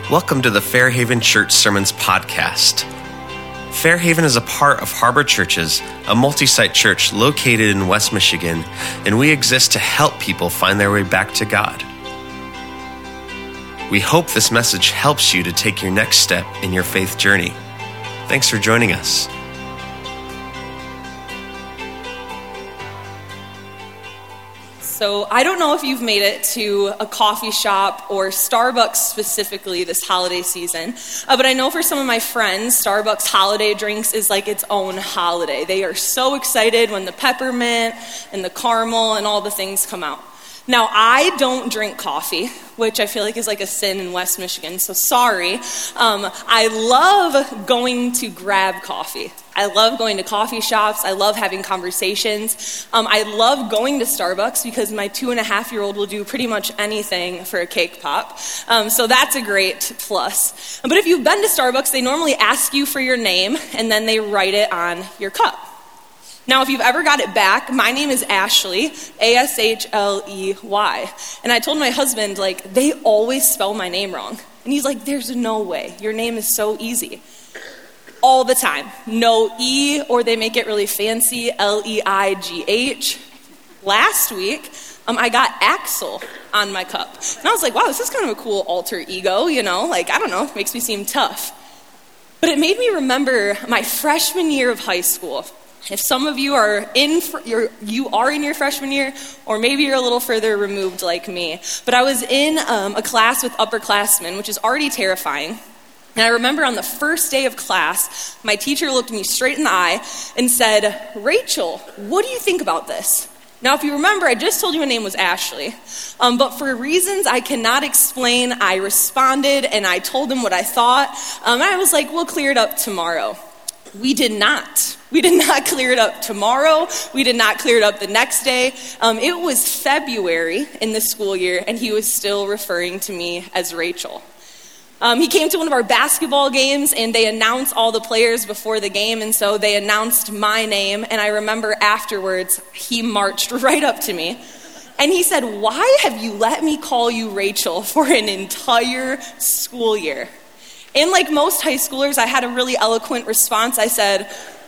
Welcome to the Fairhaven Church Sermons Podcast. Fairhaven is a part of Harbor Churches, a multi-site church located in West Michigan, and we exist to help people find their way back to God. We hope this message helps you to take your next step in your faith journey. Thanks for joining us. So I don't know if you've made it to a coffee shop or Starbucks specifically this holiday season, but I know for some of my friends, Starbucks holiday drinks is like its own holiday. They are so excited when the peppermint and the caramel and all the things come out. Now, I don't drink coffee, which I feel like is like a sin in West Michigan, so sorry. I love going to grab coffee. I love going to coffee shops. I love having conversations. I love going to Starbucks because my 2.5-year-old will do pretty much anything for a cake pop. So that's a great plus. But if you've been to Starbucks, they normally ask you for your name, and then they write it on your cup. Now, if you've ever got it back, my name is Ashley, A-S-H-L-E-Y. And I told my husband, they always spell my name wrong. And he's like, there's no way. Your name is so easy. All the time. No E, or they make it really fancy, L-E-I-G-H. Last week, I got Axel on my cup. And I was like, wow, this is kind of a cool alter ego, I don't know, it makes me seem tough. But it made me remember my freshman year of high school. If some of you are in your freshman year, or maybe you're a little further removed like me, but I was in a class with upperclassmen, which is already terrifying. And I remember on the first day of class, my teacher looked me straight in the eye and said, Rachel, what do you think about this? Now, if you remember, I just told you my name was Ashley, but for reasons I cannot explain, I responded and I told him what I thought, and I was like, we'll clear it up tomorrow. We did not. We did not clear it up tomorrow. We did not clear it up the next day. It was February in the school year, and he was still referring to me as Rachel. He came to one of our basketball games, and they announced all the players before the game, and so they announced my name, and I remember afterwards, he marched right up to me, and he said, why have you let me call you Rachel for an entire school year? And like most high schoolers, I had a really eloquent response. I said,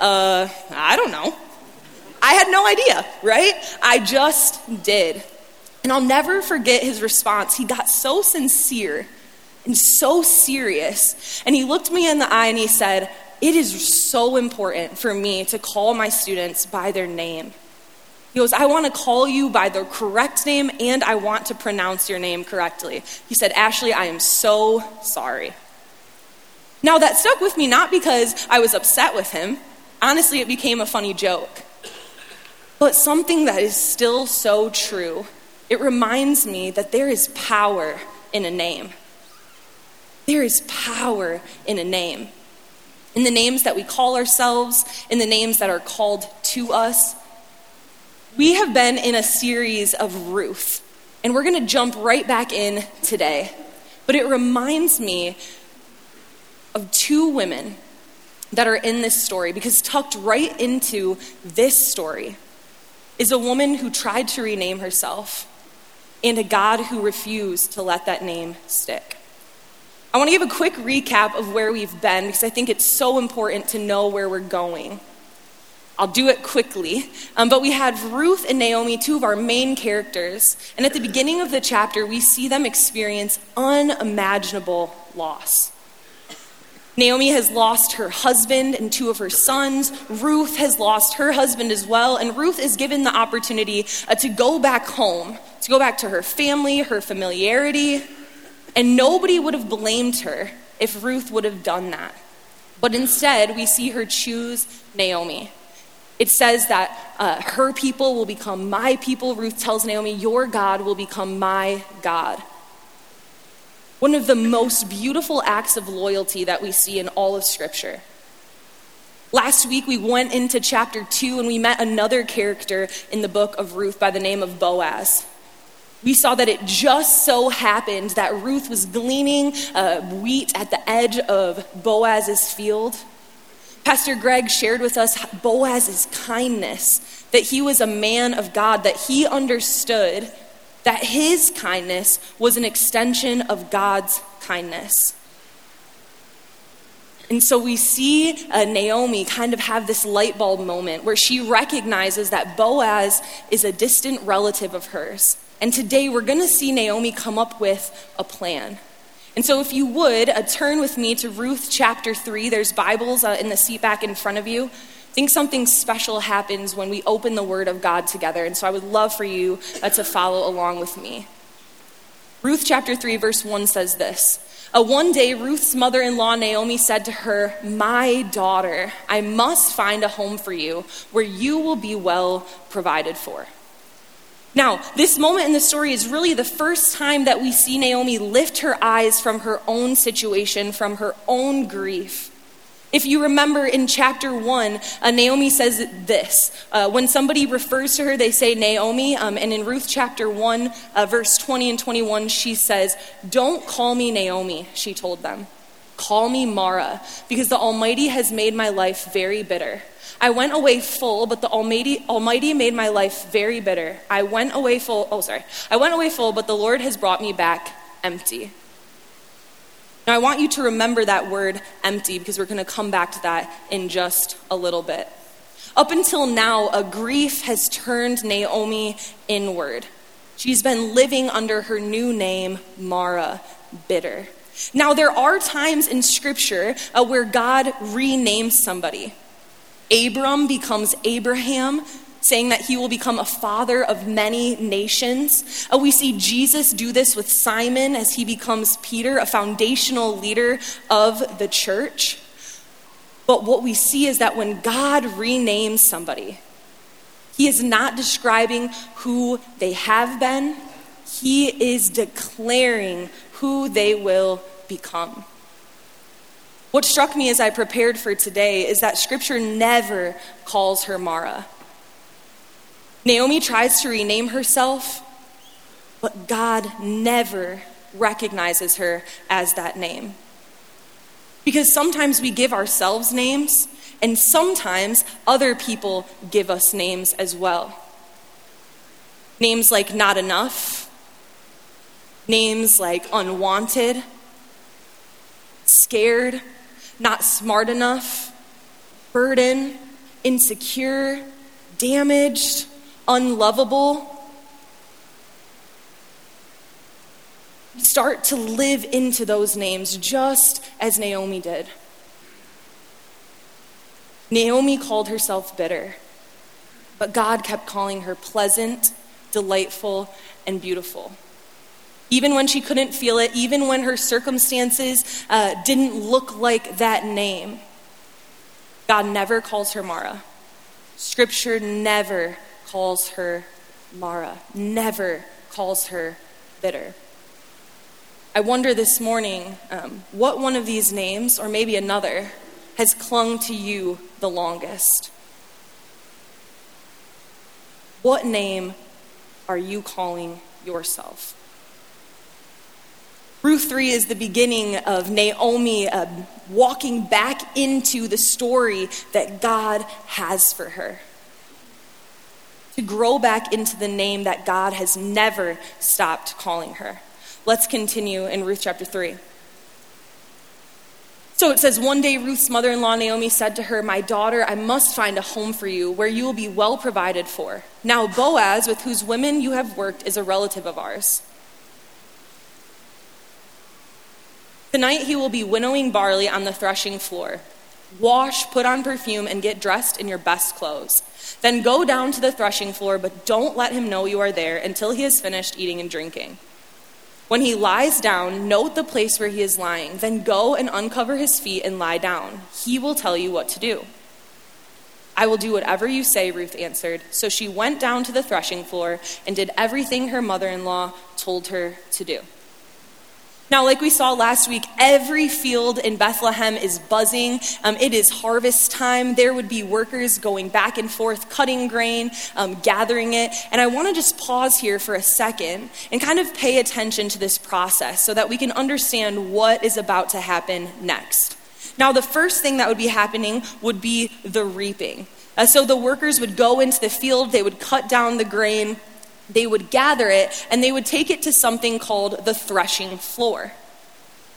I don't know. I had no idea, right? I just did. And I'll never forget his response. He got so sincere and so serious. And he looked me in the eye and he said, it is so important for me to call my students by their name. He goes, I want to call you by the correct name and I want to pronounce your name correctly. He said, Ashley, I am so sorry. Now, that stuck with me not because I was upset with him. Honestly, it became a funny joke. But something that is still so true, it reminds me that there is power in a name. There is power in a name. In the names that we call ourselves, in the names that are called to us. We have been in a series of Ruth, and we're going to jump right back in today. But it reminds me of two women that are in this story, because tucked right into this story is a woman who tried to rename herself and a God who refused to let that name stick. I want to give a quick recap of where we've been because I think it's so important to know where we're going. I'll do it quickly, but we had Ruth and Naomi, two of our main characters, and at the beginning of the chapter, we see them experience unimaginable loss. Naomi has lost her husband and 2 of her sons. Ruth has lost her husband as well. And Ruth is given the opportunity to go back home, to go back to her family, her familiarity. And nobody would have blamed her if Ruth would have done that. But instead, we see her choose Naomi. It says that her people will become my people. Ruth tells Naomi, your God will become my God. One of the most beautiful acts of loyalty that we see in all of Scripture. Last week, we went into chapter 2 and we met another character in the book of Ruth by the name of Boaz. We saw that it just so happened that Ruth was gleaning wheat at the edge of Boaz's field. Pastor Greg shared with us Boaz's kindness, that he was a man of God, that he understood that his kindness was an extension of God's kindness. And so we see Naomi kind of have this light bulb moment where she recognizes that Boaz is a distant relative of hers. And today we're going to see Naomi come up with a plan. And so if you would, turn with me to Ruth chapter 3. There's Bibles in the seat back in front of you. I think something special happens when we open the Word of God together. And so I would love for you to follow along with me. Ruth chapter 3 verse 1 says this. One day, Ruth's mother-in-law, Naomi, said to her, "My daughter, I must find a home for you where you will be well provided for." Now, this moment in the story is really the first time that we see Naomi lift her eyes from her own situation, from her own grief. If you remember in chapter 1, Naomi says this. When somebody refers to her, they say Naomi. And in Ruth chapter 1, verse 20 and 21, she says, "Don't call me Naomi," she told them. "Call me Mara, because the Almighty has made my life very bitter. I went away full, but the Almighty made my life very bitter. I went away full, but the Lord has brought me back empty." Now, I want you to remember that word empty because we're going to come back to that in just a little bit. Up until now, a grief has turned Naomi inward. She's been living under her new name, Mara, bitter. Now, there are times in Scripture where God renames somebody. Abram becomes Abraham, saying that he will become a father of many nations. We see Jesus do this with Simon as he becomes Peter, a foundational leader of the church. But what we see is that when God renames somebody, he is not describing who they have been. He is declaring who they will become. What struck me as I prepared for today is that Scripture never calls her Mara. Naomi tries to rename herself, but God never recognizes her as that name. Because sometimes we give ourselves names, and sometimes other people give us names as well. Names like not enough, names like unwanted, scared, not smart enough, burden, insecure, damaged, unlovable. Start to live into those names just as Naomi did. Naomi called herself bitter, but God kept calling her pleasant, delightful, and beautiful. Even when she couldn't feel it, even when her circumstances didn't look like that name, God never calls her Mara. Scripture never calls her Mara, never calls her bitter. I wonder this morning, what one of these names, or maybe another, has clung to you the longest? What name are you calling yourself? Ruth 3 is the beginning of Naomi walking back into the story that God has for her. To grow back into the name that God has never stopped calling her. Let's continue in Ruth chapter 3. So it says, one day Ruth's mother-in-law Naomi said to her, "My daughter, I must find a home for you where you will be well provided for. Now Boaz, with whose women you have worked, is a relative of ours. Tonight he will be winnowing barley on the threshing floor. Wash, put on perfume, and get dressed in your best clothes. Then go down to the threshing floor, but don't let him know you are there until he has finished eating and drinking. When he lies down, note the place where he is lying. Then go and uncover his feet and lie down. He will tell you what to do." "I will do whatever you say," Ruth answered. So she went down to the threshing floor and did everything her mother-in-law told her to do. Now, like we saw last week, every field in Bethlehem is buzzing. It is harvest time. There would be workers going back and forth, cutting grain, gathering it. And I want to just pause here for a second and kind of pay attention to this process so that we can understand what is about to happen next. Now, the first thing that would be happening would be the reaping. So the workers would go into the field, they would cut down the grain, they would gather it, and they would take it to something called the threshing floor.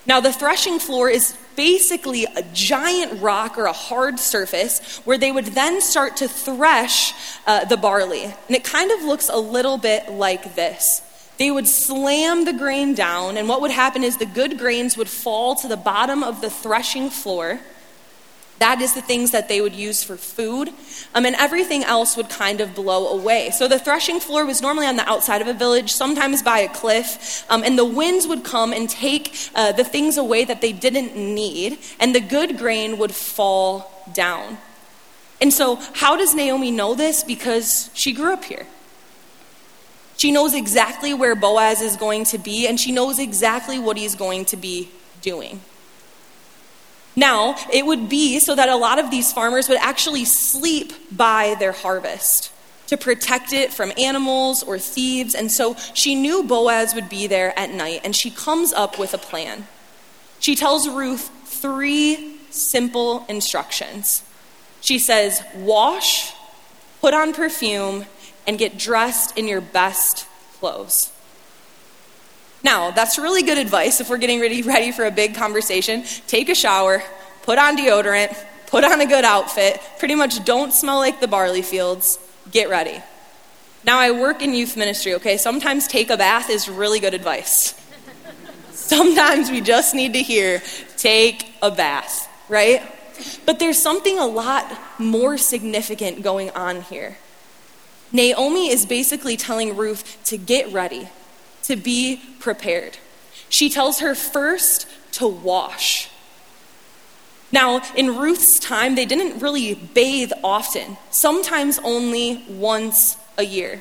Now, the threshing floor is basically a giant rock or a hard surface where they would then start to thresh the barley. And it kind of looks a little bit like this. They would slam the grain down, and what would happen is the good grains would fall to the bottom of the threshing floor. That is the things that they would use for food, and everything else would kind of blow away. So the threshing floor was normally on the outside of a village, sometimes by a cliff, and the winds would come and take the things away that they didn't need, and the good grain would fall down. And so how does Naomi know this? Because she grew up here. She knows exactly where Boaz is going to be, and she knows exactly what he's going to be doing. Now, it would be so that a lot of these farmers would actually sleep by their harvest to protect it from animals or thieves. And so she knew Boaz would be there at night, and she comes up with a plan. She tells Ruth 3 simple instructions. She says, wash, put on perfume, and get dressed in your best clothes. Now, that's really good advice if we're getting ready for a big conversation. Take a shower, put on deodorant, put on a good outfit, pretty much don't smell like the barley fields, get ready. Now, I work in youth ministry, okay? Sometimes take a bath is really good advice. Sometimes we just need to hear, take a bath, right? But there's something a lot more significant going on here. Naomi is basically telling Ruth to get ready, to be prepared. She tells her first to wash. Now, in Ruth's time, they didn't really bathe often, sometimes only once a year.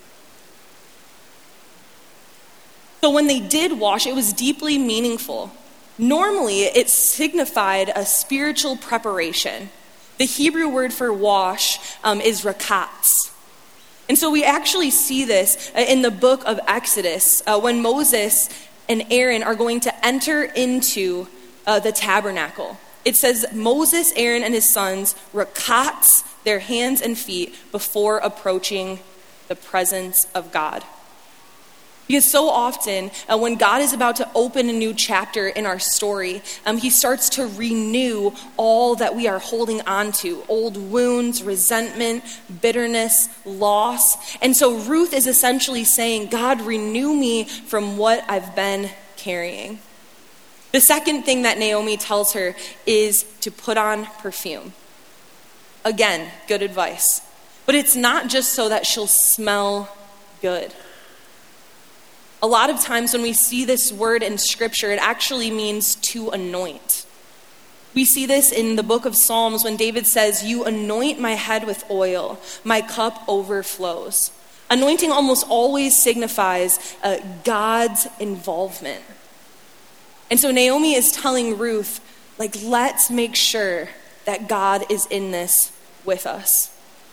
So when they did wash, it was deeply meaningful. Normally, it signified a spiritual preparation. The Hebrew word for wash is rakatz. And so we actually see this in the book of Exodus when Moses and Aaron are going to enter into the tabernacle. It says Moses, Aaron, and his sons rakatz their hands and feet before approaching the presence of God. Because so often, when God is about to open a new chapter in our story, he starts to renew all that we are holding on to. Old wounds, resentment, bitterness, loss. And so Ruth is essentially saying, God, renew me from what I've been carrying. The second thing that Naomi tells her is to put on perfume. Again, good advice. But it's not just so that she'll smell good. A lot of times when we see this word in Scripture, it actually means to anoint. We see this in the book of Psalms when David says, you anoint my head with oil, my cup overflows. Anointing almost always signifies God's involvement. And so Naomi is telling Ruth, let's make sure that God is in this with us.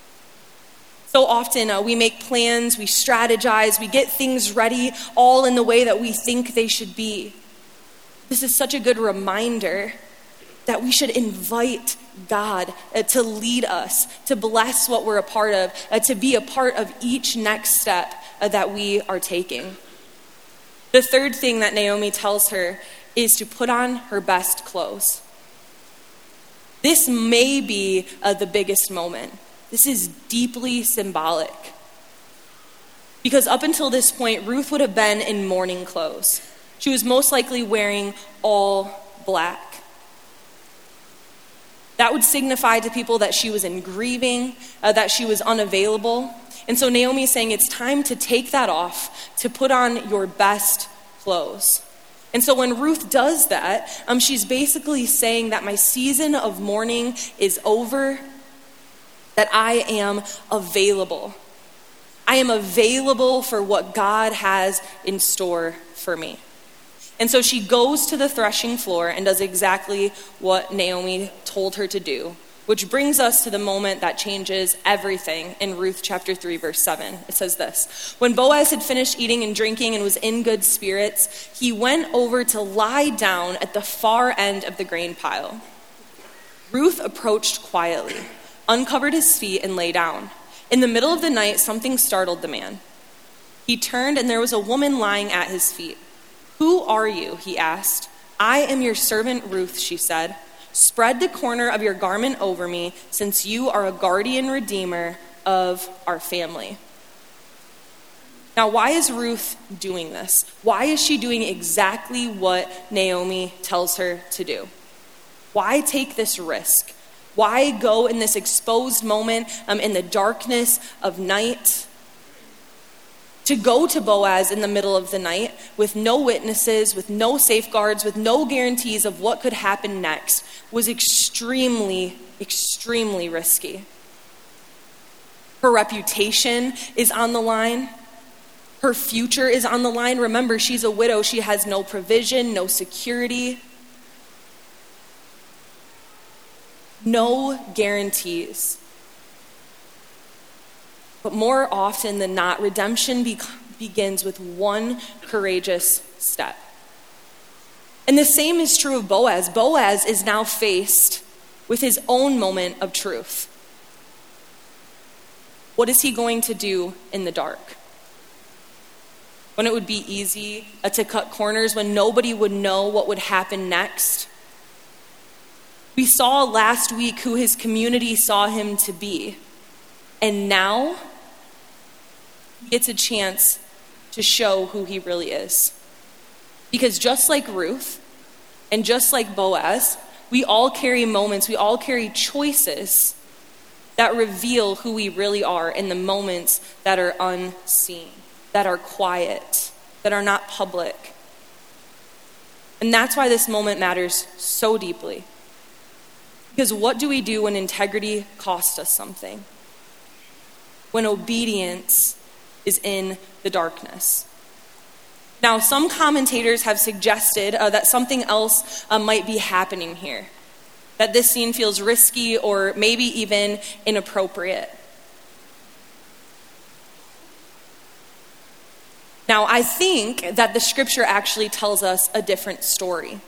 So often we make plans, we strategize, we get things ready all in the way that we think they should be. This is such a good reminder that we should invite God to lead us, to bless what we're a part of, to be a part of each next step that we are taking. The third thing that Naomi tells her is to put on her best clothes. This may be the biggest moment. This is deeply symbolic. Because up until this point, Ruth would have been in mourning clothes. She was most likely wearing all black. That would signify to people that she was in grieving, that she was unavailable. And so Naomi is saying it's time to take that off, to put on your best clothes. And so when Ruth does that, she's basically saying that my season of mourning is over, that I am available. I am available for what God has in store for me. And so she goes to the threshing floor and does exactly what Naomi told her to do, which brings us to the moment that changes everything in Ruth chapter 3, verse 7. It says this: when Boaz had finished eating and drinking and was in good spirits, he went over to lie down at the far end of the grain pile. Ruth approached quietly, uncovered his feet, and lay down. In the middle of the night, something startled the man. He turned, and there was a woman lying at his feet. "Who are you?" he asked. "I am your servant Ruth," she said. "Spread the corner of your garment over me, since you are a guardian redeemer of our family." Now, why is Ruth doing this? Why is she doing exactly what Naomi tells her to do? Why take this risk? Why go in this exposed moment in the darkness of night? To go to Boaz in the middle of the night with no witnesses, with no safeguards, with no guarantees of what could happen next was extremely, extremely risky. Her reputation is on the line. Her future is on the line. Remember, she's a widow. She has no provision, no security, no guarantees. But more often than not, redemption begins with one courageous step. And the same is true of Boaz. Boaz is now faced with his own moment of truth. What is he going to do in the dark? When it would be easy to cut corners, when nobody would know what would happen next. We saw last week who his community saw him to be. And now, he gets a chance to show who he really is. Because just like Ruth, and just like Boaz, we all carry moments, we all carry choices that reveal who we really are in the moments that are unseen, that are quiet, that are not public. And that's why this moment matters so deeply. Because what do we do when integrity costs us something? When obedience is in the darkness. Now, some commentators have suggested that something else might be happening here. That this scene feels risky or maybe even inappropriate. Now, I think that the scripture actually tells us a different story.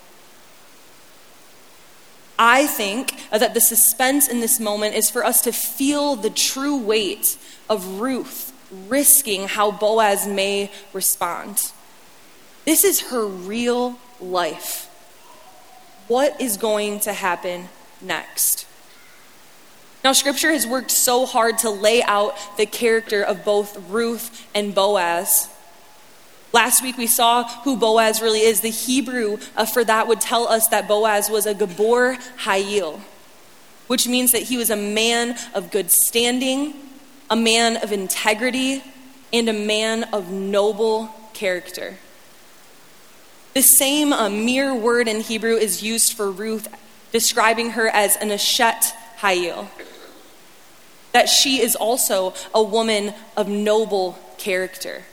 I think that the suspense in this moment is for us to feel the true weight of Ruth risking how Boaz may respond. This is her real life. What is going to happen next? Now, scripture has worked so hard to lay out the character of both Ruth and Boaz. Last week we saw who Boaz really is. The Hebrew for that would tell us that Boaz was a Gabor Hayil, which means that he was a man of good standing, a man of integrity, and a man of noble character. The same mere word in Hebrew is used for Ruth, describing her as an Eshet Hayil, that she is also a woman of noble character.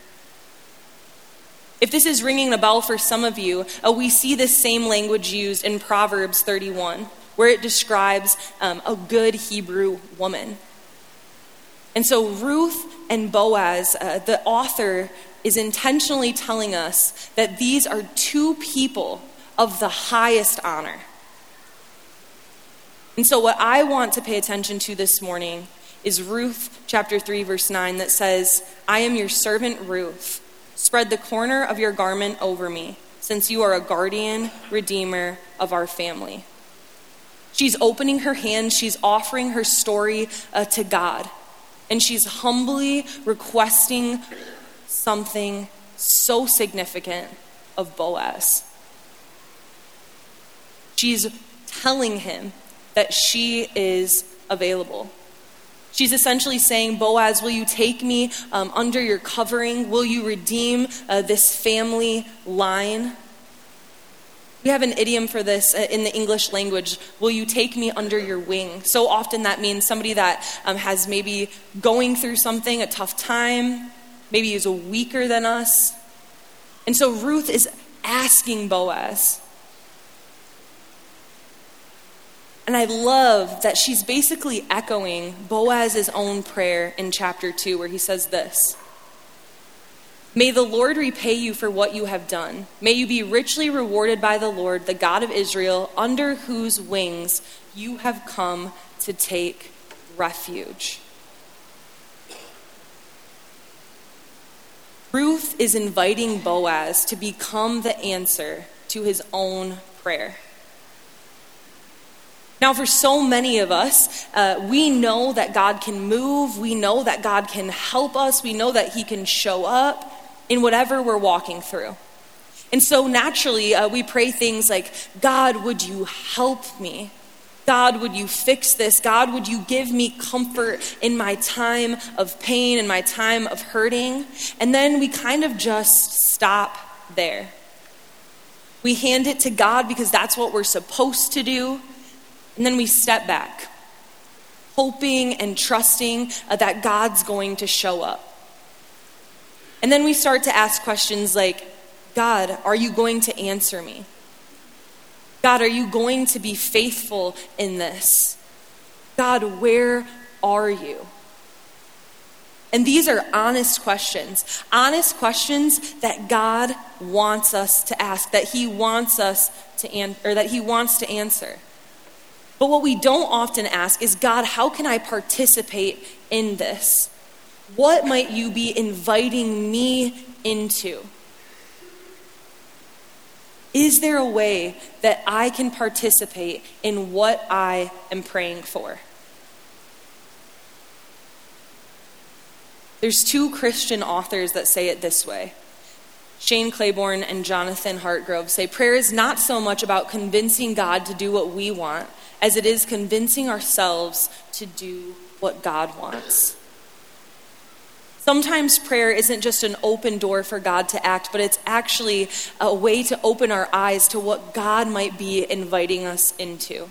If this is ringing a bell for some of you, we see this same language used in Proverbs 31, where it describes a good Hebrew woman. And so Ruth and Boaz, the author is intentionally telling us that these are two people of the highest honor. And so what I want to pay attention to this morning is Ruth chapter 3, verse 9, that says, "I am your servant Ruth. Spread the corner of your garment over me, since you are a guardian redeemer of our family." She's opening her hand, she's offering her story to God, and she's humbly requesting something so significant of Boaz. She's telling him that she is available. She's essentially saying, Boaz, will you take me under your covering? Will you redeem this family line? We have an idiom for this in the English language. Will you take me under your wing? So often that means somebody that has maybe going through something, a tough time, maybe is weaker than us. And so Ruth is asking Boaz. And I love that she's basically echoing Boaz's own prayer in chapter 2, where he says this: "May the Lord repay you for what you have done. May you be richly rewarded by the Lord, the God of Israel, under whose wings you have come to take refuge." Ruth is inviting Boaz to become the answer to his own prayer. Now, for so many of us, we know that God can move. We know that God can help us. We know that he can show up in whatever we're walking through. And so naturally, we pray things like, God, would you help me? God, would you fix this? God, would you give me comfort in my time of pain and my time of hurting? And then we kind of just stop there. We hand it to God because that's what we're supposed to do. And then we step back, hoping and trusting that God's going to show up. And then we start to ask questions like, God, are you going to answer me? God, are you going to be faithful in this? God, where are you? And these are honest questions that God wants us to ask, that he wants us to answer. But what we don't often ask is, God, how can I participate in this? What might you be inviting me into? Is there a way that I can participate in what I am praying for? There's two Christian authors that say it this way. Shane Claiborne and Jonathan Hartgrove say, prayer is not so much about convincing God to do what we want as it is convincing ourselves to do what God wants. Sometimes prayer isn't just an open door for God to act, but it's actually a way to open our eyes to what God might be inviting us into.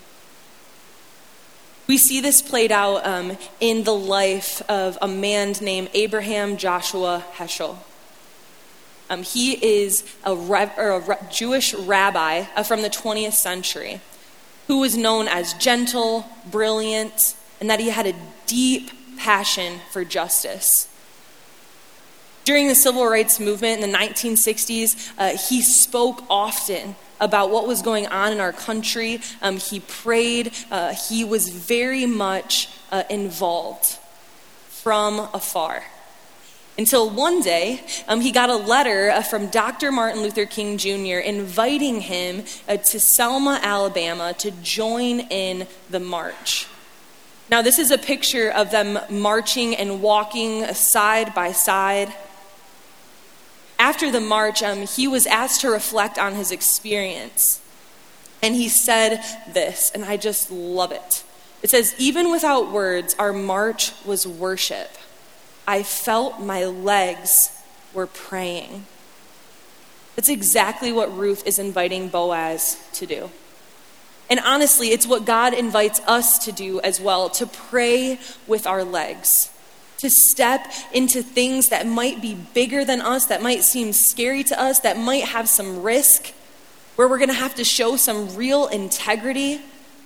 We see this played out in the life of a man named Abraham Joshua Heschel. He is a Jewish rabbi from the 20th century who was known as gentle, brilliant, and that he had a deep passion for justice. During the civil rights movement in the 1960s, he spoke often about what was going on in our country. He prayed. He was very much involved from afar. Until one day, he got a letter from Dr. Martin Luther King Jr. inviting him to Selma, Alabama to join in the march. Now, this is a picture of them marching and walking side by side. After the march, he was asked to reflect on his experience. And he said this, and I just love it. It says, even without words, our march was worship. I felt my legs were praying. That's exactly what Ruth is inviting Boaz to do. And honestly, it's what God invites us to do as well, to pray with our legs. To step into things that might be bigger than us, that might seem scary to us, that might have some risk, where we're going to have to show some real integrity.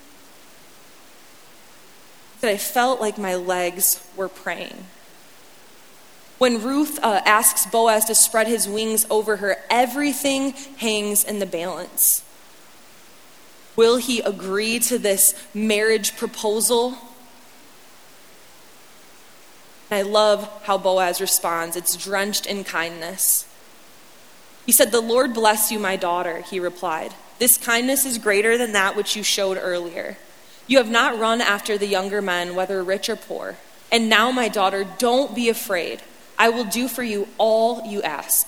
But I felt like my legs were praying. When Ruth asks Boaz to spread his wings over her, everything hangs in the balance. Will he agree to this marriage proposal? I love how Boaz responds. It's drenched in kindness. He said, the Lord bless you, my daughter, he replied. This kindness is greater than that which you showed earlier. You have not run after the younger men, whether rich or poor. And now, my daughter, don't be afraid. I will do for you all you ask.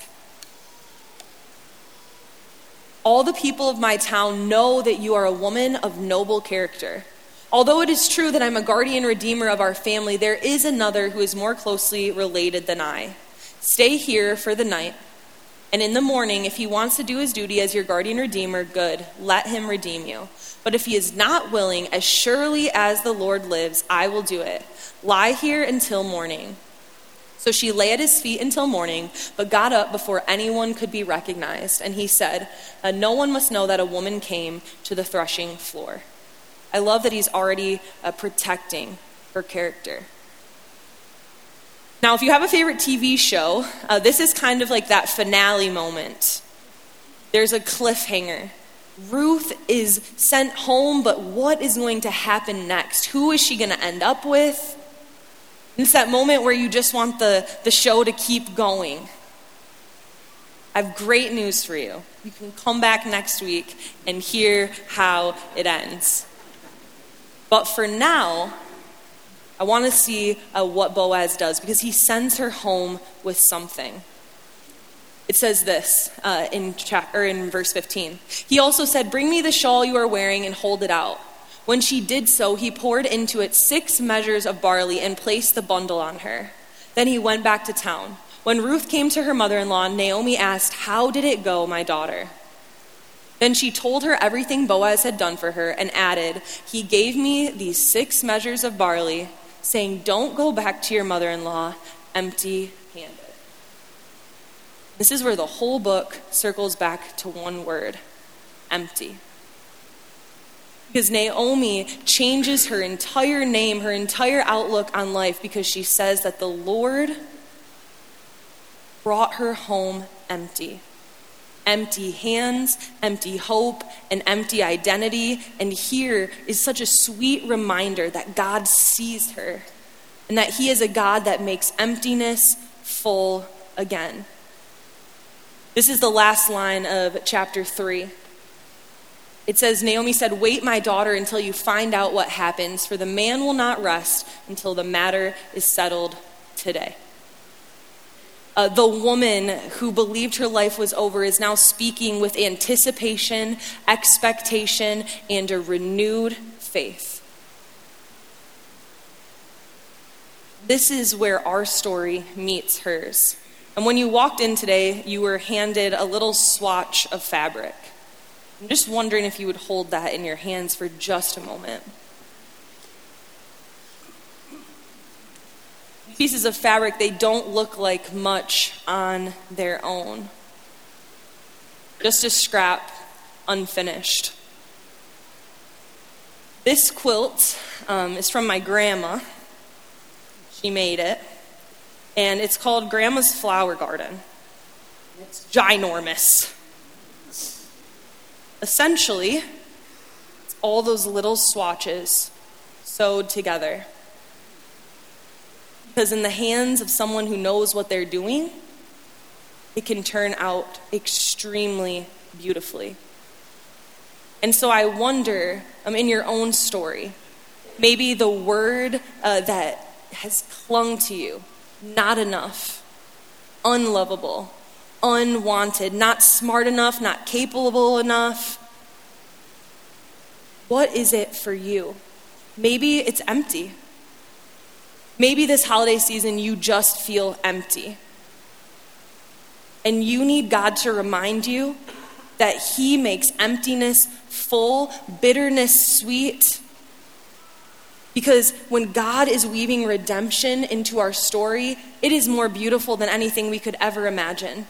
All the people of my town know that you are a woman of noble character. Although it is true that I'm a guardian redeemer of our family, there is another who is more closely related than I. Stay here for the night, and in the morning, if he wants to do his duty as your guardian redeemer, good, let him redeem you. But if he is not willing, as surely as the Lord lives, I will do it. Lie here until morning. So she lay at his feet until morning, but got up before anyone could be recognized. And he said, no one must know that a woman came to the threshing floor. I love that he's already protecting her character. Now, if you have a favorite TV show, this is kind of like that finale moment. There's a cliffhanger. Ruth is sent home, but what is going to happen next? Who is she going to end up with? It's that moment where you just want the show to keep going. I have great news for you. You can come back next week and hear how it ends. But for now, I want to see what Boaz does, because he sends her home with something. It says this in verse 15. He also said, "Bring me the shawl you are wearing and hold it out." When she did so, he poured into it 6 measures of barley and placed the bundle on her. Then he went back to town. When Ruth came to her mother-in-law, Naomi asked, "How did it go, my daughter?" Then she told her everything Boaz had done for her and added, "He gave me these 6 measures of barley, saying, 'Don't go back to your mother-in-law empty-handed.'" This is where the whole book circles back to one word: empty. Because Naomi changes her entire name, her entire outlook on life, because she says that the Lord brought her home empty. Empty hands, empty hope, and empty identity. And here is such a sweet reminder that God sees her and that he is a God that makes emptiness full again. This is the last line of chapter 3. It says, Naomi said, "Wait, my daughter, until you find out what happens, for the man will not rest until the matter is settled today." The woman who believed her life was over is now speaking with anticipation, expectation, and a renewed faith. This is where our story meets hers. And when you walked in today, you were handed a little swatch of fabric. I'm just wondering if you would hold that in your hands for just a moment. Pieces of fabric, they don't look like much on their own. Just a scrap, unfinished. This quilt is from my grandma. She made it. And it's called Grandma's Flower Garden. It's ginormous. Essentially, it's all those little swatches sewed together. Because in the hands of someone who knows what they're doing, it can turn out extremely beautifully. And so I wonder, in your own story, maybe the word that has clung to you, not enough, unlovable, unwanted, not smart enough, not capable enough. What is it for you? Maybe it's empty. Maybe this holiday season you just feel empty. And you need God to remind you that he makes emptiness full, bitterness sweet. Because when God is weaving redemption into our story, it is more beautiful than anything we could ever imagine.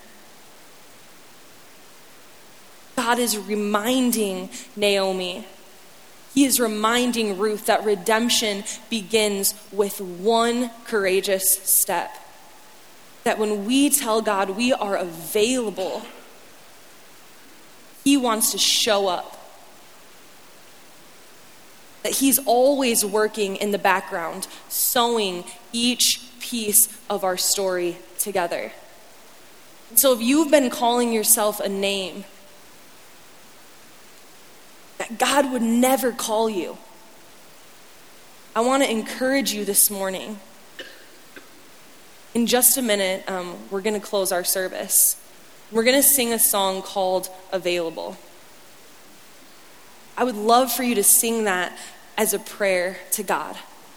God is reminding Naomi, he is reminding Ruth that redemption begins with one courageous step. That when we tell God we are available, he wants to show up. That he's always working in the background, sewing each piece of our story together. And so if you've been calling yourself a name that God would never call you, I want to encourage you this morning. In just a minute, we're going to close our service. We're going to sing a song called Available. I would love for you to sing that as a prayer to God.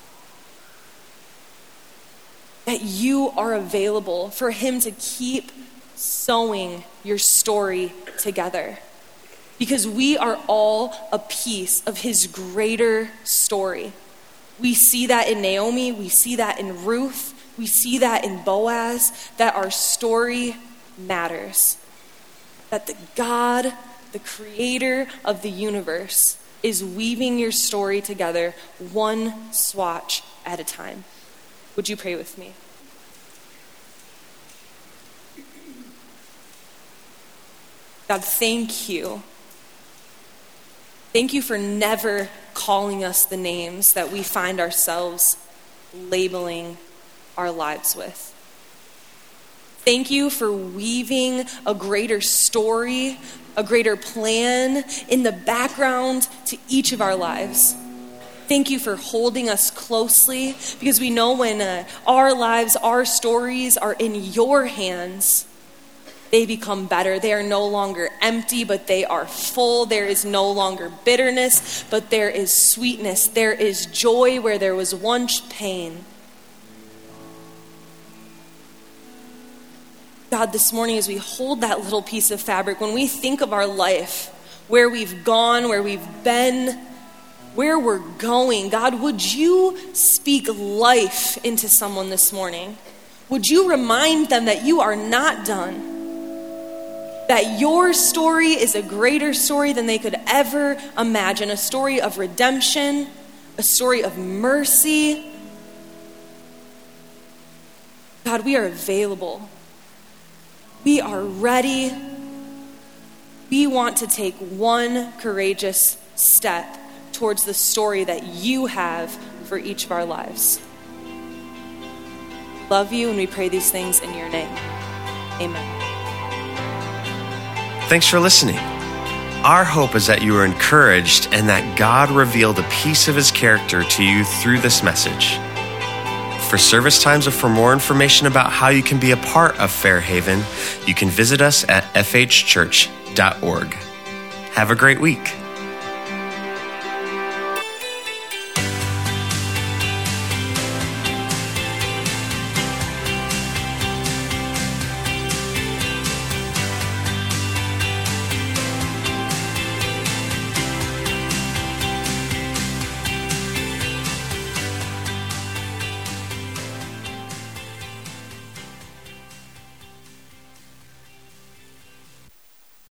That you are available for him to keep sewing your story together. Because we are all a piece of his greater story. We see that in Naomi, we see that in Ruth, we see that in Boaz, that our story matters. That the God, the creator of the universe, is weaving your story together one swatch at a time. Would you pray with me? God, thank you. Thank you for never calling us the names that we find ourselves labeling our lives with. Thank you for weaving a greater story, a greater plan in the background to each of our lives. Thank you for holding us closely, because we know when our lives, our stories are in your hands, they become better. They are no longer empty, but they are full. There is no longer bitterness, but there is sweetness. There is joy where there was once pain. God, this morning as we hold that little piece of fabric, when we think of our life, where we've gone, where we've been, where we're going, God, would you speak life into someone this morning? Would you remind them that you are not done? That your story is a greater story than they could ever imagine, a story of redemption, a story of mercy. God, we are available. We are ready. We want to take one courageous step towards the story that you have for each of our lives. Love you, and we pray these things in your name. Amen. Thanks for listening. Our hope is that you are encouraged and that God revealed a piece of his character to you through this message. For service times or for more information about how you can be a part of Fairhaven, you can visit us at fhchurch.org. Have a great week.